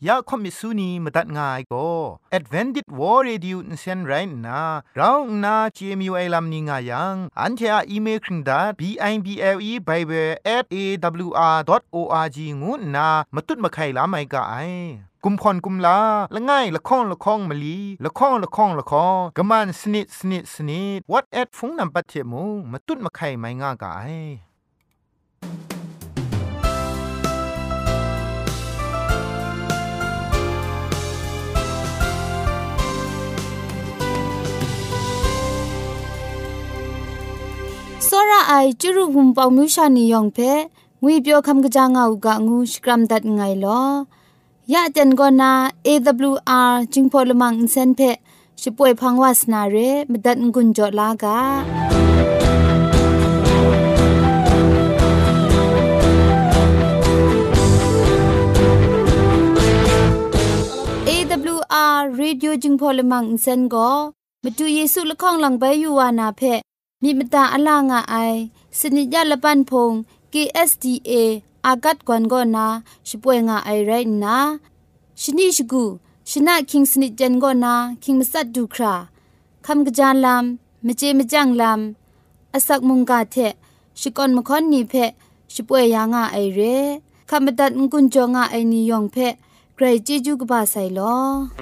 ยาคอมิสุนีมตัดง่ายก็ Advented War Radio นเซนไรนะเราหน้า CMU ไอลัมนิงายังอันเทออีเมลคิงดา bible@awr.org งูนะมาตุ้ดมาไข่ลาไม่กะไอกุมพรกุมลาละง่ายละข้องละข้องมะลีละข้องละข้องละข้องกะมันสนิดสนิดสนิด what at ฟงนำปัจเจมูมาตุ้ดมาไข่ไม่ง่ากะไอစောရအိုင်ကျရုဟုံပေါမြူရှာနီယောင်ဖဲငွေပြောခမ်ကကြငောက်ကငူစကရမ်ဒတ်ငိုင်လောยะจันกอนา AWR จิงพอลมังอินเซนเพชิป่วยพังวาสนาเรมดัดงุนจอลากา AWR Radio จิงพอลมังอินเซนก็มาดูเยซูละข้องหลังใบยูวานาเพมีมตาอลางาไอสนิยะละปันพง KSDAอากัดกวนกอนาช่วยงาไอไรนะชนิชกูชนะคิงสนิจันกอนาคิงมัสัดดูคราคำกระจานลำมเจมจังลำอสักมุงกาเทชิกอนมคอนนีเพช่วยยางาไอเรคำบัดงกุนจงาไอนิยองเพไกรเจจูกบาไซลอ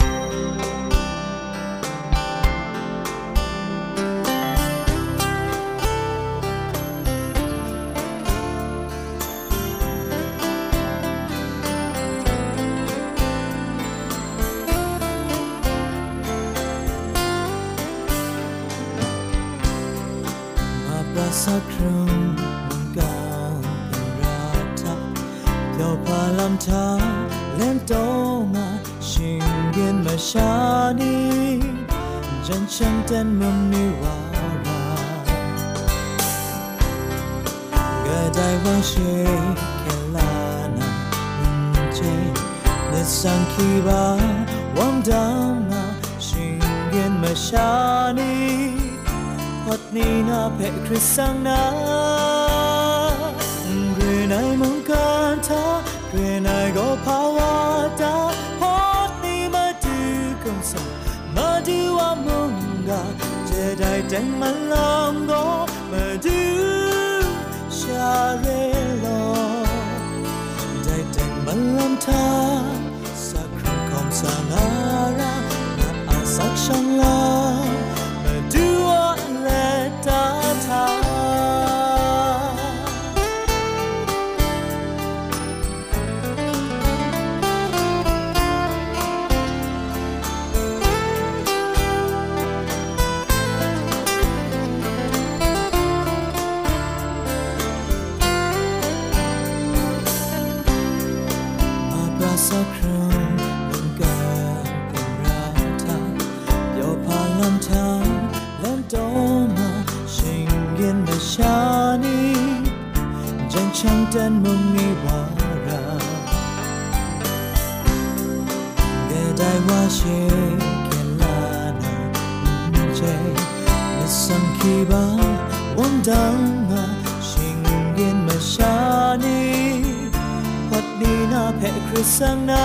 สักครั้งมันก็เป็นรักทักเดี๋ยวพาลำทางเล่นโตมาชิงเย็นมาชานีจันฉันเต้นมันนิวาราก็ได้ว่าเชแค่ลานาเจในสังคีบาวังดามาชิงเย็นมาชานีพัดนี้น่าเพะคริสสังนาเรียนไอมังการทาเรียนไอก็ภาวะตาพัดนี้มาดูคำสั่งมาดูว่ามึงกาจะได้แต่งมันลำก็มาดูชาเรลอได้แต่งมันลำทาสักครั้งคำสั่งอาราน่าอาสักช่างลาสักครั้งมันก็เป็นรักทักเดี๋ยวพาลำทางเล่นโตมาชิงเย็นในชานีจันช่างเต้นมุงนิวาราแกได้ว่าเชแค่ลานาเจมิสังคีบาวันดังมาชิงเย็นมาชานีพัดนี้น่าเพะคริสสังนา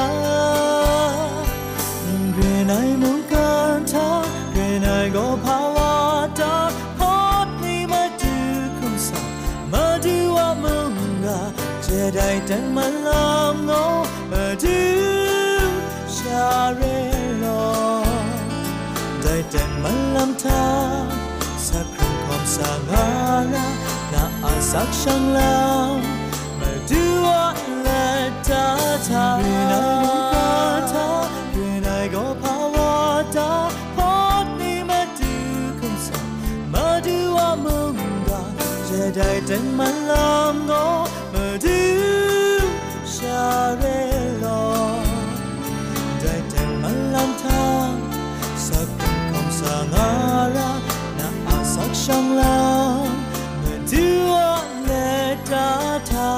เรียนไอมุงการทาเรียนไอก็ภาวะตาพัดนี้มาดูคำสั่งมาดูว่ามึงกาจะได้แต่งมันลำงอมาดูชาเรลอได้แต่งมันลำทาสักครั้งคำสั่งอาราน่าอาสักช่างลำมาดูว่าตาทาเรียนไอมุงการทาเรียนไอก็ภาวะตาพัดนี้มาดูคำสั่งมาดูว่ามึงกาจะได้แต่งมันลำงอมาดูชาเรลอได้แต่งมันลำทาสักคำสั่งอาราน่าอาสักช่างลำมาดูว่าตาทา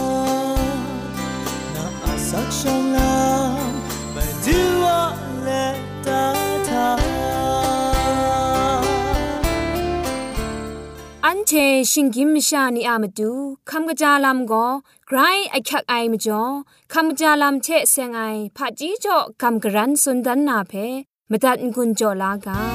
สักช่างลำมาดูว่าเลตาทาอันเชชิงกิมชานีอามาดูคำกะจาลำก็ไกรไอคักไอมจ่อคำกะจาลำเชเซงไอผาจีจ่อคำกะรันสุนดันนาเพมตัดกุญจ่อลากา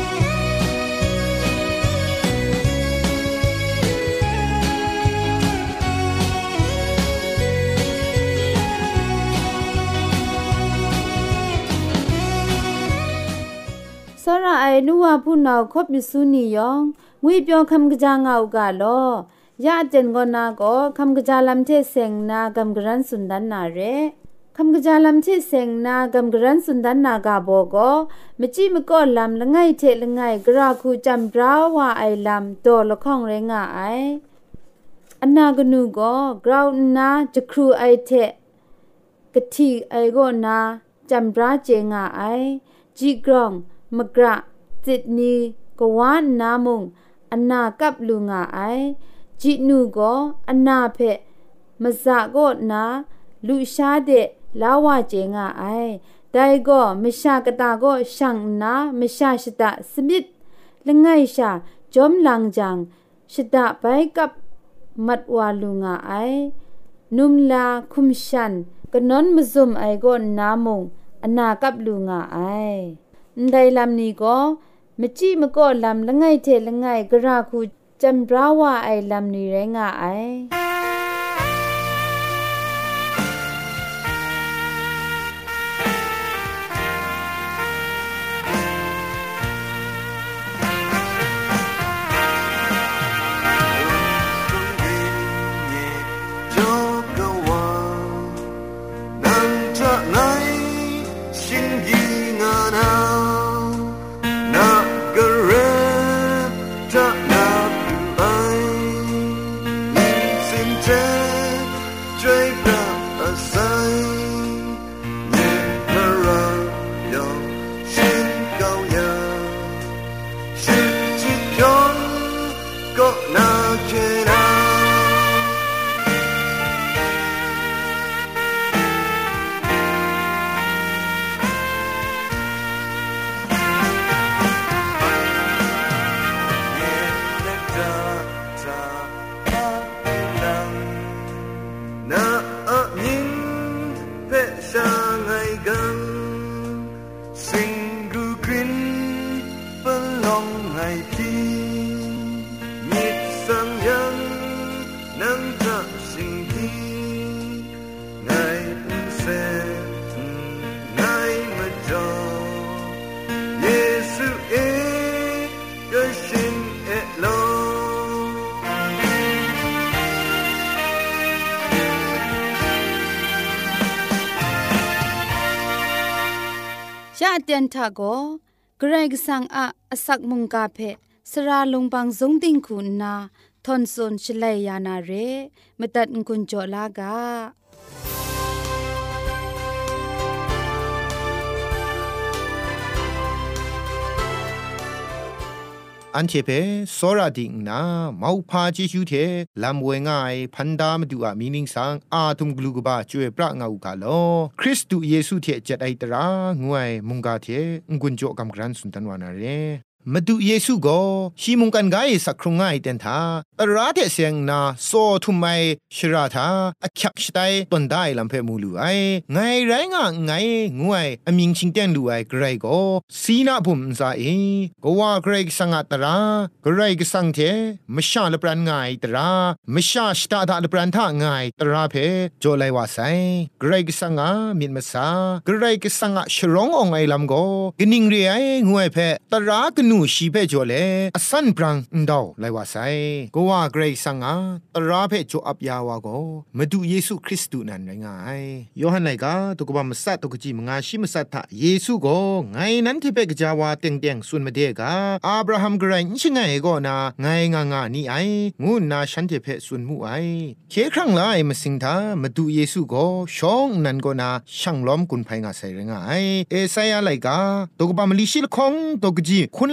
สระไอนัวผู้นาคบมิสุนียองงุยเปียวคำกะจางเอากาลอยาเจนกอนาก็คำกะจาลำเชเซงนากำกรันสุนดันนาเรคำกะจาลำเชเซงนากำกรันสุนดันนากาโบก็มจิมก็ลำละไงเทละไงกราคูจำราวาไอลำโตละข้องเรงาไออันนากนูก็กราวนาจะครูไอเทกะทิไอก็นาจำราเจงาไอจีกรองมกระจิตนีกวานนามุงอันนากับลุงาไอจินูก็อันนาเพมซาก็นาลุชาเดลาวาเจงาไอได้ก็มชากตาก็ช่างนามชาชตะสมิดละไงชาจอมลังจังชตะไปกับมัดวาลุงาไอนุมลาคุมชันกนนมซุมไอก็นามุงอันนากับลุงาไอได้ลำนี้ก็มจิมก็ลำละไงเทละไงกระคูจำราวาไอลำนี้แรงไอยาเตียนทาโกเกรกสังอาสักมุงกาเพสราลงบางสงติงคุณนาทอนซนชลัยยานาเรมตัดกุญจลากาอันเชเปสระดิงนาเมาพาจิชูเทลำเวง่ายพันดามดูอามีนิงสังอาทุมกลูกบาช่วยพระงาอุกาโลคริสตุเยซูเทจัดไอตรางวยมุงกาเทงุนโจกำกรันสุนทันวานาเรมาดูเยซูก็ชีมุงกันไกสักครุงง่ายเต็นทาตราเทเสียงนาโซทุมไมชราทาอักยักชไตตนได้ลำเพมูลูไอไงไรงะไงงวยอมิงชิงเตียนลูไอไกรก็สีนาบุมซาเอก็ว่าไกรสังอัตราไกรก็สังเทมชาลปรันง่ายตรามชาชตาดาลปรันท่าง่ายตราเพโจไลวาไซไกรก็สังอามิดมาซาไกรก็สังอาชร้ององไอลำก็กนิงเรียงวยเพตรากนูชีเพจเลอสันปรังดาวไลวาไซก็ว่าเกรกสังอาตราเพจอับยาวาโกมาดูเยซูคริสต์นั่นไงยอหันไลกาตุกบามัสตตุกจีมงาชิมัสตะเยซูโกไงนั้นที่เปกจาวาเต็งเต็งสุนมาเดกาอับราฮัมกรายชิงไงก็นาไงงานี่ไองูนาฉันที่เพสุนมูไอเคครั้งไลมาสิงทามาดูเยซูโกชองนั่นก็นาช่างล้อมกุนไพงาไซเรงไอเอไซยาไลกาตุกบามลิชิลคงตุกจีคุณละ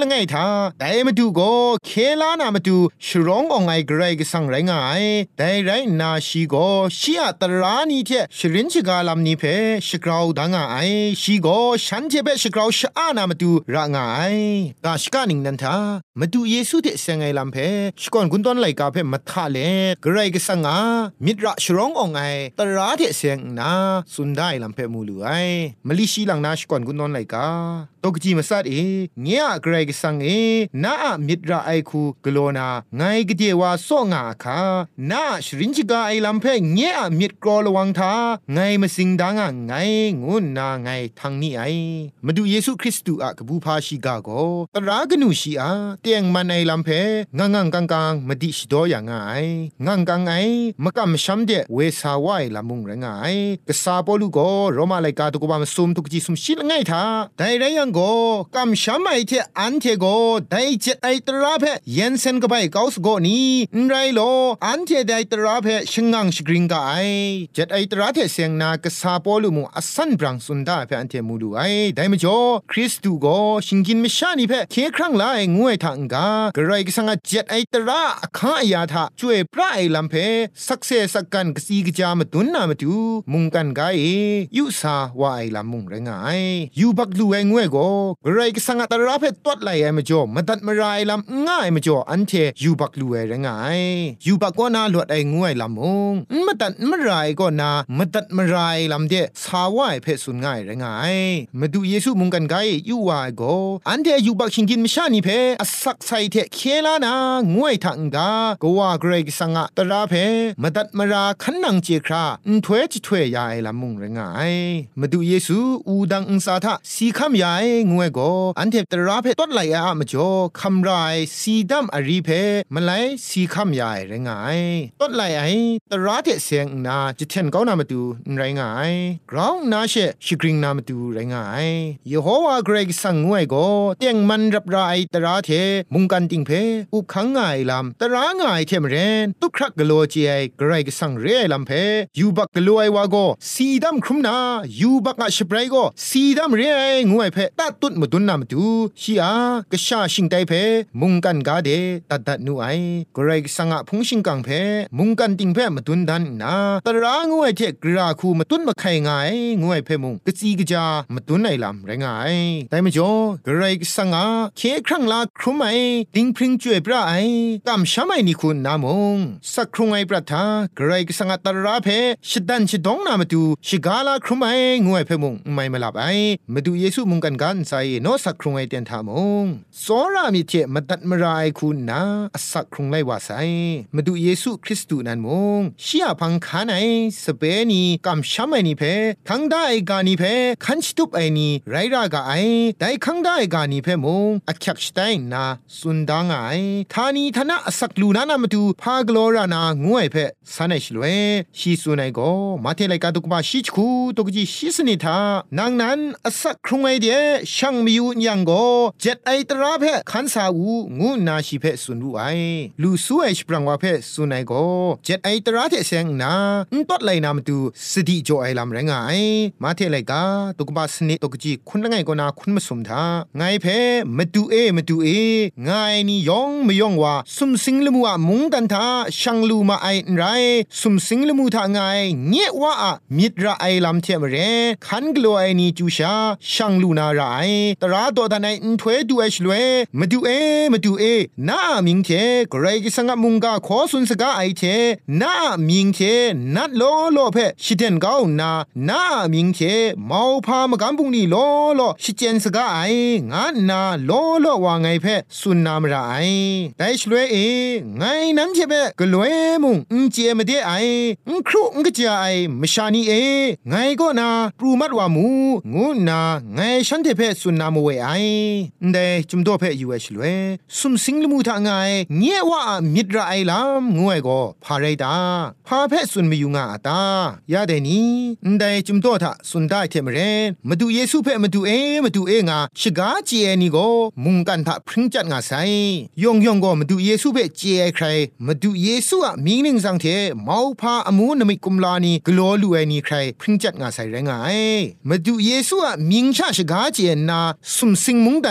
ไงท่าแต่มาดูก็เคลานามาดูชร้ององไงไกรก็สังไรงายแต่ไรนาชีก็ชีอะตรานีเทชรินชิกาลำนี้เพชกราวดังไอชีก็ฉันเทเปชกราวชอานามาดูระงายกาชกานิงนันท่ามาดูเยซูเทเสงไงลำเพชก่อนกุนต้นไหลกาเพมัทธาเลไกรก็สังอามิตรชร้ององไงตราเทเสงนาสุนได้ลำเพมูลูไอมลิชีหลังนาชก่อนกุนต้นไหลกาตกจีมาสัดเงียไกรก็สังนามิตรไอคูกโลนาไงกเดียวว่าโซงาคานาชรินจิกาไอลำเพเงียมิตรกรอระวังทาไงมาสิงดังไงงูนาไงทางนี้ไอมาดูเยซูคริสต์อะกบูพาชิกาโกตรากนูชีอาเตียงมันไอลำเพงังกังมาดิชโดอย่างไงงังกังไอมะกำชัมเดเวสาวายลำมุงไรงไงกษาปอลูโกโรมาไลกาตุกบามซุมตุกจิซุมชิลไงทาไดไรยังโกกำชัมไอเทอันเทโกไดเจ็ดไอตราเพเย็นเซนก็ไปเกาสโกนี้ไรโลอันเทไดตราเพชงังชกริงกาไอเจ็ดไอตราเทเสียงนากษาปอลูมุอสันบรังสุนดาเพอันเทมูดูไอไดมจ่อคริสตูโกชิงกินมิชานีเพเคครั้งไลงวยทางกากระไรก็สังเจ็ดไอตราข้าอยาทาช่วยพระไอลำเพสักเซสักกันกสีกจามตุนนามาดูมุงกันกายยุสาวาไอลำมุงไรงายยูบักลูไองวยโกกระไรก็สังตราเพตวดไลไอมาจ่อมาตัดมาไรลำง่ายมาจ่ออันเทยูบักลูไอไรงายยูบักก็น่าหลวดไองวยลำมุงมาตัดมาไรก็น่ามาตัดมาไรลำเดสาวาไอเพสุนง่ายไรงายมาดูเยซูมุงกันกายยูวาโกอันเทยูบักชิงกินมิชานีเพอสักไซเทเคลานางวยทางกากว่าเกรกสังะตราเพมาตัดมาราขันนังเจคราถวยจิถวยยายลำมุงไรงายมาดูเยซูอูดังอุสาทะสีคำยายงวยโกอันเทตราเพต้นไหลอามาจ่อคำไรสีดำอรีเพมาไลสีคำยายไรงายต้นไหลไอตราเทเสียงนาจิเทนเก้านามาดูไรงายกราวนาเชชิกริงนามาดูไรงายเยโฮวาเกรกสังงวยโกเตียงมันรับไรตราเทมุงกันติงเพอุขังง่ายลำตรางายเทมเรนตุครักกลัวเจไอเกรกสังเรลำเพยูบักกลัวไอวาโกสีดำครุมนายูบักอาชเปรโกสีดำเรงวยเพตัดตุดมาตุนนามาดูชีอากษาชิงไตเพมุงกันกาเดตัดนูไอเกรกสังะพุงชิงกังเพมุงกันติงเพมาตุนดันนาตรางวยเทกราคูมาตุนมาไข่ง่ายงวยเพมุงกะจีกะจามาตุนไอลำไรงายแต่ไม่จ่อเกรกสังะเคครั้งลาครุมไอติงพริงจ่วยพระไอกำช้ำไอนี่คุณนามงสักครุงไอประทาเกรกสังะตราเพชิดันชิดองนามาดูชิกาลาครุมไองวยเพมุงไม่มาลับไอมาดูเยซูมุงกันกันใส่โนสักครุงไอเตียนทามงสอรามิเทมาตัดมารายคุณนาสักครุงไลว่าใส่มาดูเยซูคริสต์นันมงชียพังคานไอสเปนีกำช้ำไอนี่เพคังได้กานี่เพคันชิตุบไอนี่ไรรากาไอได้คังได้กานี่เพมงอักยักสไตนาสุนดังไอทานีทนะสักลูนานามาดูพากลอรานางวยเพสันไอชลเวชีสุนัยโกมาเทไลกาตุกมาชิชคูตุกจีชิสนิทานางนั้นสักครุงไอเดียช่างมีอยู่ยังโกเจ็ดไอตราเพขันสาวูงูนาชิเพสุนรูไอลูซูไอชปรังวาเพสุนัยโกเจ็ดไอตราเทเซงนาตัดไลนามาดูสติโจไอลำแรงไงมาเทไลกาตุกบาสนิตุกจีคุณละไงก็นาคุณมาสมทาไงเพมาดูไงนี่ยองไม่ยองว่าสุมสิงละมัวมุงกันทาช่างลูมาไอไรสุมสิงละมูทาไงเงี้ยว่ามิตรไอลำเทมเรขันกลัวไอนี่จูชาช่างลูนาไรตราตัวทนายถวยดูไอชลเวมาดูน้ามิงเทกรกิสังมุงกาขอสุนสกาไอเทน้ามิงเทนัดโลเพชิเดนก้าวน้ามิงเทเมาพามกันบุงนี่โลชิเจนสกาไองานนาโลว่าไงเพสุนนามระไอแต่ชลเวไงนั้นเทเปกลวยมุงเจมเดไอครุงกจไอมชานีไงก็นาปรูมัดว่ามูงูนาไงฉันเทเพสุนนามเวไอเดจุมโดเพยูเอชลเวสุมสิงลมูทาไงเงี้ยว่ามิตรไอลำงวยก็พาไรดาพาเพสุนมีอยู่งาตายาเดนี้เดจุมโดทะสุนได้เทมเรนมาดูเยซูเพมาดูงาชิกาเจนี่ก็มุงกันทะพริ้งจัดงาไซยองก็มาดูเยซูเพเจใครมาดูเยซูอะมีนิ่งสังเทเมาพาอมูนมิกุมลานีกลัวลูไอนี่ใครพริ้งจัดงาไซแรงไงมาดูเยซูอะมิงชาชิกาเจนาสุมสิงมุงดันเดช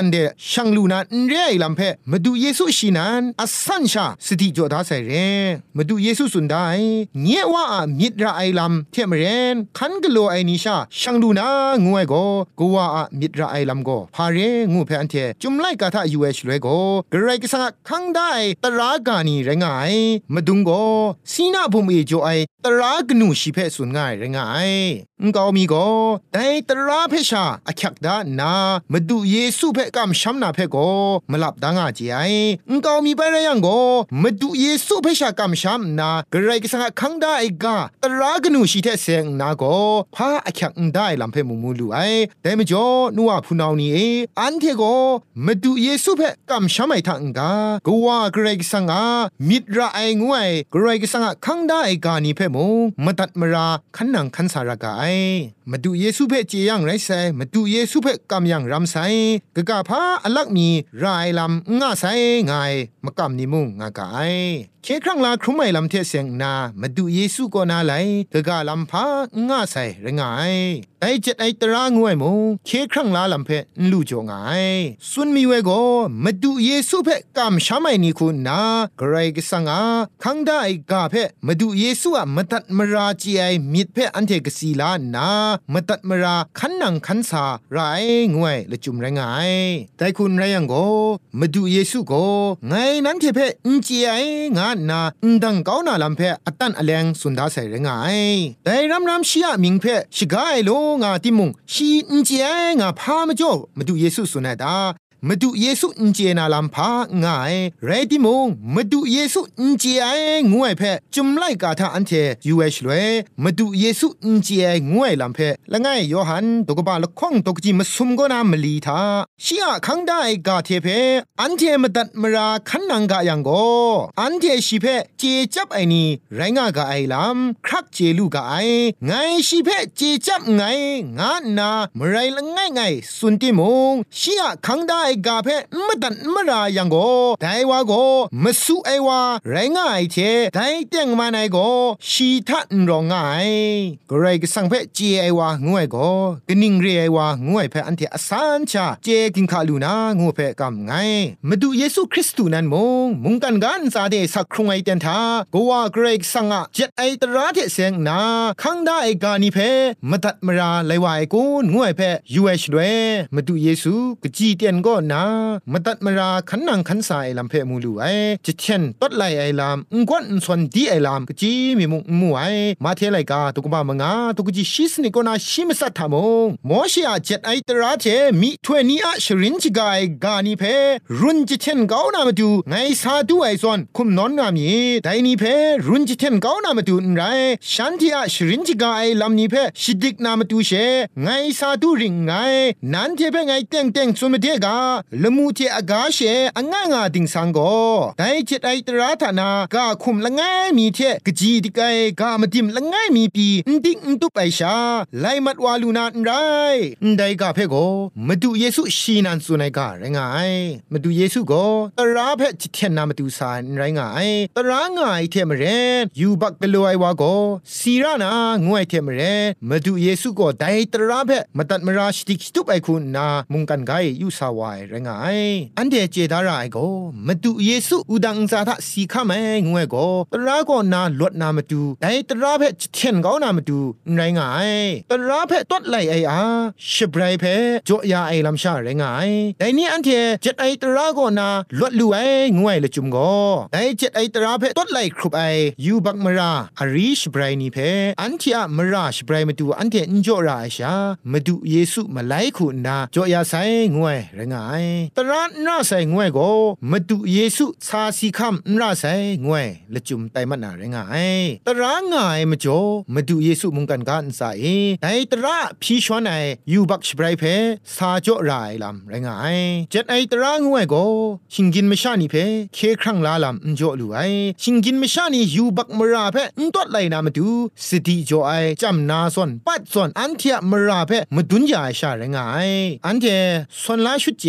ช่างลูนันเรไอลำเพมาดูเยซูชีนันอัสันชาสติจอดาใส่เรมาดูเยซูสุนได้เงี้ยว่ามิดระไอลำเทมเรนคันกโลไอนิชาช่างลูนางวยโกกูว่ามิดระไอลำโกพาเรงูเพอันเทจุมไลกาทายูเอชเลยโกกระไรก็สังคังได้ตรากานีไรงายมาดุงโกสีนาบุมเอโจไอตรากนูชิเพสุนง่ายไรงายก็มีโกแต่ตราเพชาอคักดานามาดูเยซูเพกำช้ำนาเพโกมาลับดังอาจีไอก็มีไปเรียงโกมาดูเยซูเพชากำช้ำนากระไรก็สังคังได้กาตรากนูชิเทเซงนาโกพาอคักได้ลำเพมุมูลูไอแต่ไม่จ่อนัวพูนาวนี่อันเทโกมาดูเยซูเพกำช้ำไอทังกาก็ว่ากระไรก็สังมิดระไองวยกระไรก็สังคังได้กานี่เพมุมาตัดมราขันนังขันสารกามาดูเยซูเพ่เจียงไรไซมาดูเยซูเพ่กำยังรำไซกะกะพาอลักมีรายลำง่าไซไงมากำนิมุงงากายเคครั้งลาครุไมลำเทเสียงนามาดูเยซูก็นาไลกะกะลำพาง่าไซไงไอเจ็ดไอตรางวยมุงเคครั้งลาลำเพ่ลู่จงไงสุนมีเวโกมาดูเยซูเพ่กำช้ำไอนี่คุณนากระไรก็สังคังได้กาเพ่มาดูเยซูมาตัดมราจีไอมิดเพ่อันเทกสีลานามาตัดมราขันนังขันสาไรงวยละจุมไรงายแต่คุณไรยังโกมาดูเยซูโกไงนั้นเทเพอินจีไองานนาดังเกานาลำเพอตันอแลงสุนดาใส่ไรงายแต่รำชียมิงเพชิกายโลงาติมุงชีอินจีไองาพามาจ่อมาดูเยซูสุนัดามาดูเยซูอินเจนาลัมพาง่ายเรดิมงมาดูเยซูอินเจไองวยเพจุมไลกาทาอันเทยูเอชเลยมาดูเยซูอินเจไองวยลัมเพละง่ายโยฮันตกบาละข้องตกจิมาซุมก็นามลีทาชียคังได้กาเทเพอันเทมาตัดมราคันนังกายังโกอันเทชีเพเจจับไอนี่ไรงากาไอลัมครักเจลูกาไอไงชีเพเจจับไงงานนามไรละง่ายไงสุนติมงชียคังได้กาเพมตันมรายังโกไดวาโกมสุไอวาไรงายเทไดเตียงมาไนโกชีทันรองไงกไรก็สังเพเจไอวางวยโกกนิงเรไอวางวยเพอันเทอสานชาเจกินคาลูนางูเพกำไงมาดูเยซูคริสต์นั้นมุงกันกันซาเดสักครุงไอเตนทาโกวาเกรกสังเจ็ดไอตราเทเซงนาคังได้ไอกานิเพมตัดมราไลวายกูงวยเพยูเอชด้วยมาดูเยซูกจีเตียนก็นามาตัดมราขันนังขันสายลำเพมูลูไอจะเช่นตัดไลไอลำกวนส่วนดีไอลำกจีมีมุงมูไอมาเทไลกาตุกบามงาตุกจีชิสนิโกนาชิมสัตทามงมอชิอาเจ็ดไอตราเทมีถวยนี้อะชรินจิกายกานิเพรุนจะเช่นเกานามาดูไงซาดูไอส่วนคุมนอนงามีไดนี้เพรุนจะเช่นเกานามาดูไรฉันที่อะชรินจิกายลำนี้เพชิดิกนามาดูเชไงซาดูริงไงนันเทเพไงเต็งเต็งสมเดกาละมูเทอากาเชอังงาดิงสังโกไดเจ็ดไอตราธนากาคุมละง่ายมีเทกจีดิกายกามาดิมละง่ายมีปีดิงตุไปชาไลมัดวาลูนาไรไดกาเพโกมาดูเยซูชีนันสุนัยกาไรงายมาดูเยซูโกตราเพจิเทนนามาดูสายไรงายตรางายเทมเรนยูบักเปโลไอวาโกสีรานางวยเทมเรนมาดูเยซูโกไดตราเพมาตัดมราชติกตุไปคุณนามุงกันไกยูสาวายไรงายอันเดเจดาราไอโกมาดูเยซูอุดังซาทะสีข้าแมงวยโกตราโกนาลวดนามาดูไดตราเพจิเทนเกานามาดูไรงายตราเพต้นไหลไออาชิบไรเพโจยาไอลำชาไรงายไดนี้อันเทเจ็ดไอตราโกนาลวดลูไองวยละจุมโกไดเจ็ดไอตราเพต้นไหลครุบไอยูบักมราอาริชไบรนีเพอันที่อะมราชไบรมาดูอันเทอินโจราไอชามาดูเยซูมาไลคุณนาโจยาไซงวยไรงายตรานน่าไซงวยโกมาดูเยซูซาสีคำน่าไซงวยละจุมไตมันนาไรงายตรางายมาโจมาดูเยซูมุงกันกันไซไดตระพีชวนไอยูบักชไบรเพซาโจรายลำไรงายเจ็ดไอตรางวยโกชิงกินมชานีเพเคครั้งลาลำโจลูไอชิงกินมชานียูบักมราเพตัวไหลนามาดูสติโจไอจำนาส่วนปัดส่วนอันเทียมราเพมาดุนยาชาไรงายอันเทส่วนลาชุดเจ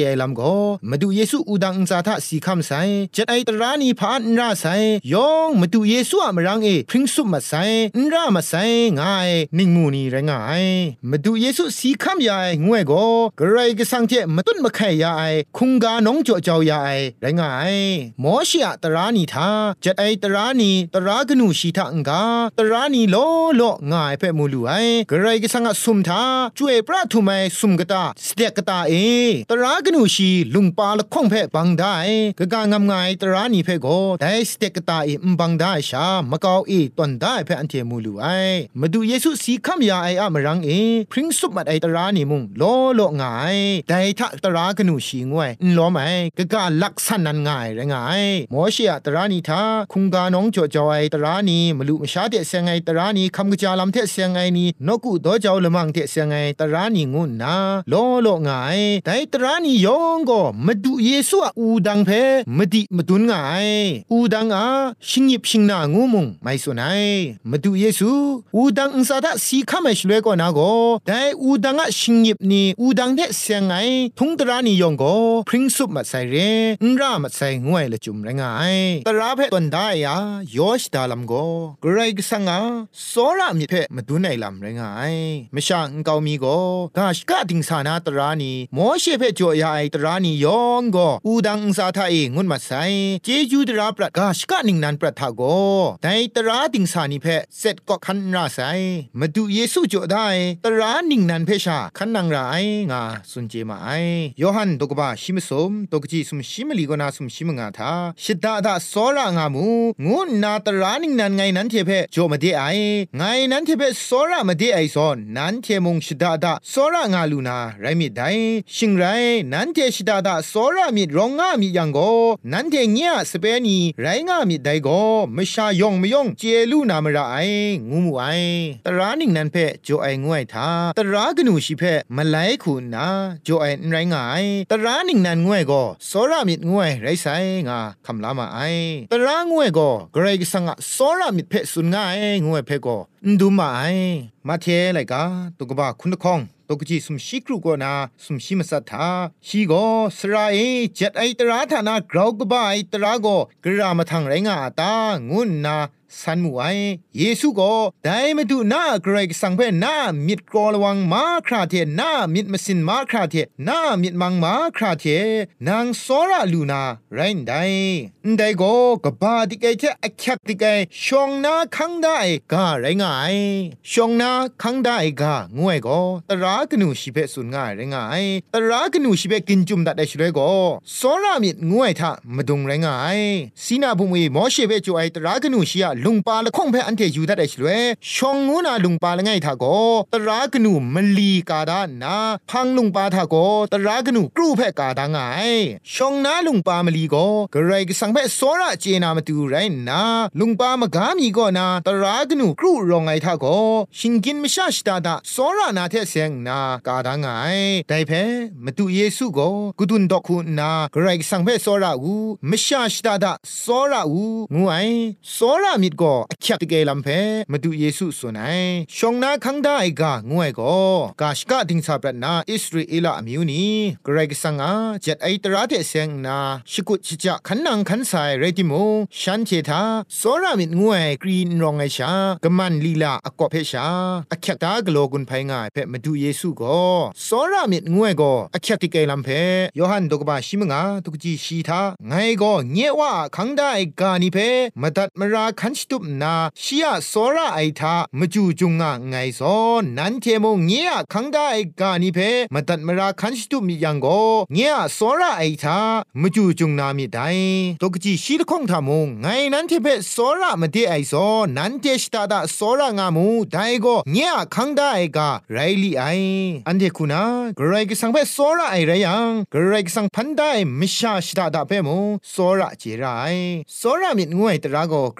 ไอลำก็มาดูเยซูอูดังอุซาทะสีคำใส่จัดไอตรานีพานราใส่ยองมาดูเยซูอะมรังพริ้งสุบมาใส่รามาใส่ง่ายนิ่งมูนีแรงง่ายมาดูเยซูสีคำยายงวยก็กระไรก็สังเจมาตุนมาแค่ยายคุงกาน้องจ่อเจ้ายายแรงง่ายหมอเชียตรานีทาจัดไอตรานีตรากนูชีทางกาตรานีโลโลง่ายเพ่มูลูไอกระไรก็สังสุมทาช่วยพระทุไมสุมกตาสเตกตาตรากนูชีลุงปาละคงเพ่บังได้กะกางำง่ายตรานีเพ่ก็ได้สเตกตาบังได้ชามะกาวตอนได้เพ่อันเทมูลูไอมาดูเยซูสีคำยาไออะมรังพริ้งสุบมัดไอตรานีมุงโลโลง่ายได้ทะตรากนูชีงวยล้อไหมกะกาลักษณะง่ายแรงง่ายหมอเชียตรานีทาคุงกาน้องจ่อจอยตรานีมลุมชาเตเสียงไงตรานีคำกะจาลำเทเสียงไงนี่นกุดอเจ้าละมังเทเสียงไงตรานีงุนนาโลโลง่ายแต่ตรานียองก็มาดูเยซูอูดังเพมดิมตุนง่ายอูดังชิงยิบชิงนางูมุงไม่สนายมาดูเยซูอูดังอุซาดะสีข้าไม่ช่วยก็นาก็แต่อูดังชิงยิบนี่อูดังเทเสียงไงทุงตรานียองก็พริ้งสุบมาใส่เรรามาใส่งวยละจุ่มแรงง่ายตราเพตันได้ยอชดาลำก็กระไรก็สังโซรามีเพมาดูในลำแรงง่ายไม่ช่างเกามีก็กาชกะดิงสานาตรานีหมอเชเพจ่อยายตรานียองก็อูดังอุซาทาเองุนมาใส่เจจูตราปะกาชกะนิงนันปะทาก็แต่ตราดิงสานีเพเสร็จก็คันราใส่มาดูเยซูจ่อได้ตรานิงนันเพชาคันนังรางาสุนเจมาไอยอหันตกบาชิมสมตกจีสุมชิมลีก็นาสุมชิมงาทาชิดาดาโซรางามูงูนาตรานิงนันไงนั้นเทเพจ่อมาเดไอไงนั้นเทเพโซรามาเดไอซอนนั้นเทมงชิดาดาโซรางาลูนาไรมิดไดชิงไรนั้นเทชิดาดาโซรามิดรองงามิยังโกนั้นเทเงียสเปนีไรงามิดไดโกไม่ชายองไม่ยองเจลูนามระไองูมูไอตรานิงนันเพจ่อไองวยทาตรากนูชิเพมาไลคูนาจ่อไอไรงายตรานิงนันงวยโกโซรามิดงวยไรไซงาคำลามาไอตรางวยโกเกรกสังโซรามิดเพสุนงายงวยเพโกดูมาไอมาเทไลกาตุกบะคุณคองตกจีสุมชิกรุกนาสุมชิมสัทธาชีโกสราจัดไอตราธานากราวกบะไอตราโกกรามาทางไรงาตางุนนาสันมูไอเยซูก็ได้มาดูหน้าเกรกสังเพหน้ามิดกรระวังมาคราเทหน้ามิดมาสินมาคราเทหน้ามิดมังมาคราเทนางโซราลูนาไรนไดได้ก็กบาดิเกเทอคักดิเกชงนาคังได้กาไรงายชงนาคังได้กางวยก็ตรากนูชิเปสุนง่ายไรงายตรากนูชิเปกินจุมดัดได้ช่วยก็โซรามิดงวยทะมาดุงไรงายสีนาบุมวีหมอเชเปจูไอตรากนูชิยลุงปาละคงเพอันเทยูดัดไอชลวยชงงูนาลุงปาละไงทาโกตรากนูมลีกาดานาพังลุงปาทาโกตรากนูกรูเพกาดาไงชงนาลุงปามลีโกกระไรก็สังเพโซระเจนามาตูไรนาลุงปามกามีก็นาตรากนูกรูรองไงทาโกชิงกินมชาชตาดาโซระนาเทเซงนากาดาไงไดเพมาตูเยซูโกกุดุนดอกคูนากระไรก็สังเพโซระอูมชาชตาดาโซระอูงูไอโซระมิดก็อคักตะเกลัมเพมาดูเยซูสุนัยชงนาคังได้กางวยก็กาชกะดิงซาปรนาอิสราเอลอมิวนีเกรกสังอาจัดไอตราเทเซงนาชิกุชิจะขันนังขันไซเรติโมชันเทธาโซรามิดงวยกรีนรองไอชากะมันลีลาอกอเพชาอคักตากโลกุนไพง่ายเพมาดูเยซูก็โซรามิดงวยก็อคักตะเกลัมเพยอหันดกบาชิมงาตุกจีชีทาไงก็เงียว่าคังได้กานิเพมาตัดมราคันตุบนาชียโซระไอทามจูจุงงะไงซอนันเทโมเงียคังได้กานิเพมาตัดมราคันตุมิยังโกเงียโซระไอทามจูจุงนามิไดตกจีชีลคงทามงไงนันเทเพโซระมาเดไอซอนันเทสตาดาโซระงามูไดโกเงียคังได้กาไรลีไออันเทคุนากรกสังเพโซระไอไรยังกรกสังพันได้มิชาชตาดาเพโมโซระเจไรโซระมิดงวยตราโกไกรลู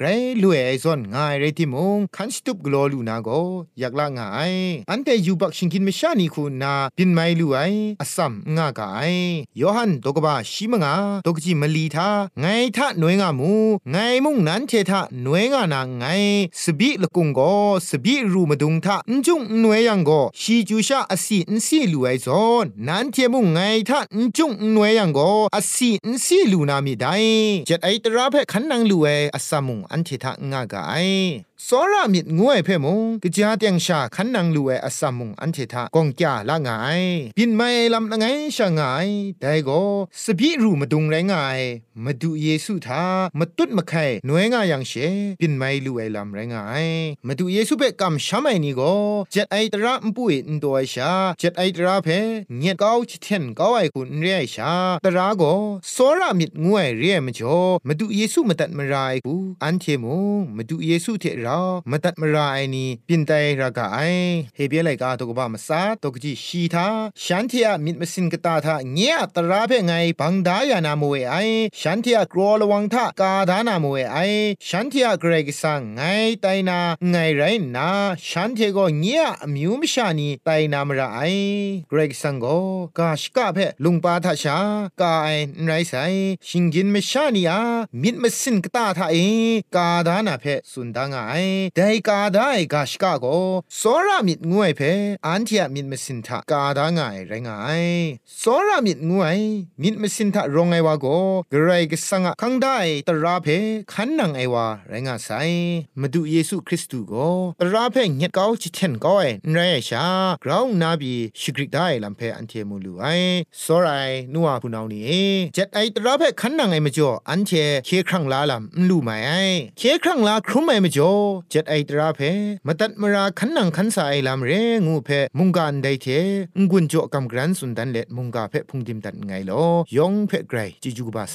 ลุไอซอนง่ายเรติมงคันสตุปกลอลูนาโกอยากละง่ายอันเตยูบักชิงกินไม่ชานีคูนาปินไม่ลุไออสัมง่ากายยอหันตกบ้าชิมงาตกจิมลีทาไงทะหน่วยงามูไงมุงนั้นเททะหน่วยงานาไงสบิละกุงโกสบิรูมาดุงทะจุงหน่วยยังโกชีจูชาอสีอินซีลุไอซอนนั้นเทมุงไงทะจุงหน่วยยังโกอสีอินซีลูนามิได้เจ็ดไอตราเพขันนังลุไออสามุงอันเททะง่ากายสอรามิดงวยเพ่มงกะจาเตียงชาขันนังลูเออสามุงอันเททากงจาละงายบินไม่ลำละไงชะงายได้ก็สบิรูมาดุงไรงายมาดูเยซูทามาตุดมาไข่หน่วยงายังเชบินไม่ลูเอลำไรงายมาดูเยซูเปกำชามไอนี่ก็เจ็ดไอตระมปุยอินตัวชาเจ็ดไอตระเพเงียดเก้าชิเทนเก้าไอกุนเรียชาตระก็สอรามิดงวยเรียมจ่อมาดูเยซูมาตัดมาไรกูอันเทมงมาดูเยซูเทมาตัดมาราไอนี่ปินไตรากาไอเฮเบียไลกาตกบ้ามาซาตกจีชีทาฉันเทียมิดมาสินกตาทาเงียตราเพไงบังดายานามวยไอฉันเทียกรอระวังทากาดานามวยไอฉันเทียเกรกซังไงไตนาไงไรนาฉันเทียก็เงียมิวมชานีไตนามราไอเกรกซังก็กาชกาเพลุงปาทาชากาไอไรไซชิงกินมชานีอามิดมาสินกตาทาเอกาดานาเพสุนดางไอได้กาได้กาชกาโกสอรามิดงวยเพอันเทียมิดมสินทากาดางายไรงายสอรามิดงวยมิดมสินทารองไอวาโกกระไรกสังคังได้ตราเพขันนังไอวาไรงาไซมาดูเยซูคริสต์โกตราเพเงียดเก้าจิเทนก้อยไรชากราวนาบีชิกริกได้ลำเพอันเทมูลูไอสอไรนัวพูนาวนี่เจ็ดไอตราเพขันนังไอมจ่ออันเทเคครั้งลาลำลูไม่ไอเคครั้งลาครุมไอมจ่อเจ็ดไอตราเพมาตัดมาราขันนังขันสายลำเรงูเพมุงกันได้เทงุนจ่อกำกรันสุนดันเล็ดมุงกาเพพุงดิมตัดไงลอยองเพไกรจิจูกบาไซ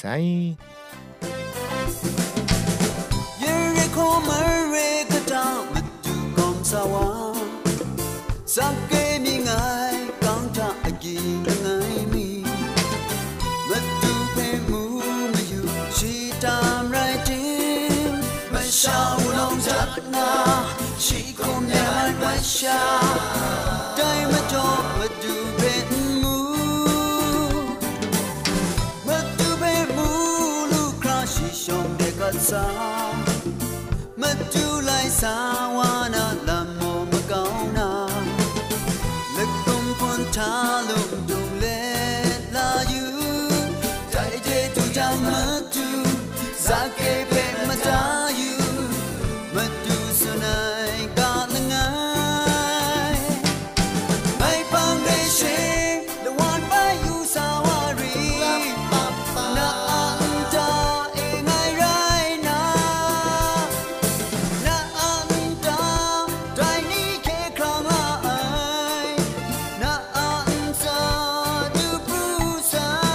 เยเรโคมาเรกะตามาดูกอมสาวาสักเกมีไงกังทาอกีไงมีมาดูเพมูมาอยู่ชีตามไรดิมมาชาวลงจัดนาชีคมยามมาชาได้มาจบมาดูเพมูมาดูเพมูลูกคราชีชมเด็กสามาดูไลสาวานาลำโมมะเกานาเล็กกุมพนทาลุงดุงเล็ดลาอยู่ใจเจตุจังมาดูสักเกเพมาตาอยู่มาดูสุนัยกาลงายไม่ปังเรเชละวันไปอยู่สาวารีนาอันตาเอไงไรนานาอันตาใจนี้แค่ครางละไอนาอันตาดูปรูไซ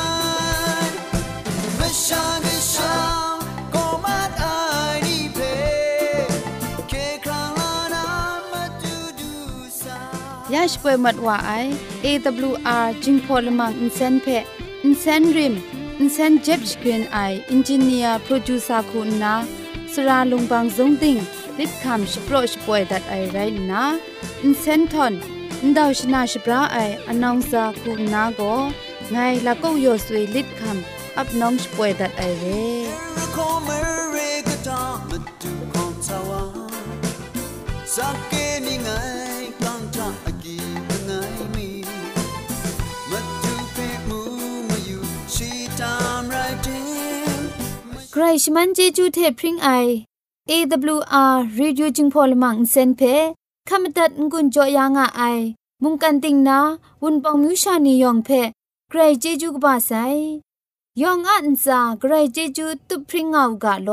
ไม่ชาไม่ชาก็มาไอนี่เพแค่ครางละนามาดูไซยาชป่วยมัดว่าไอ AWR จิงพอลมังอินเซนเพอินเซนริมอินเซนเจ็บสกรีนไออินจิเนียร์โปรดิวเซอร์คุณนาสราลงบางซงติงลิดคำชโปรชป่วยดัดไอไรนะอินเซนทอนดาวชนาชปราไออนองซาคุณนาโกไงละก็โยสวยลิดคำอับน้องชป่วยดัดไอเร่สักเกมีไงกังทาอกีไงมีมาดูเพมูมาอยู่ชีตามไรดิมใครชมันเจจูเทพริงไอ AWR Radio จิงพอลมังเซนเพขมตัดงุนจอยางอไอมุงกันติงนาวุนปองมิวชานียองเพใครเจจูกบาไซยองอันซาใครเจจูตุพริงเอากะโล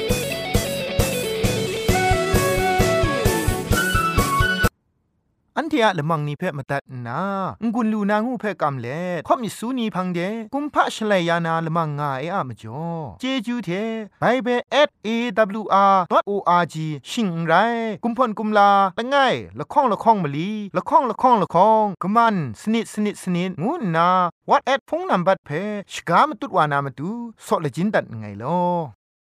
อันเททียละมังนิเพ่มาตัดนางุนลูนางูเพ่กำเล่ข่อมิสูนีพังเดกุมพะชเลยานาละมังงาเออะมจ่อเจจูเทไบเบิล@awr.org ชิงไรกุมพ่นกุมลาละง่ายละข้องละข้องมะลีละข้องละข้องละข้องกะมันสนิดงูนา WhatsApp พงนัมบัดเพชกามตุดวานามตุสอเลจินดัดไงลอ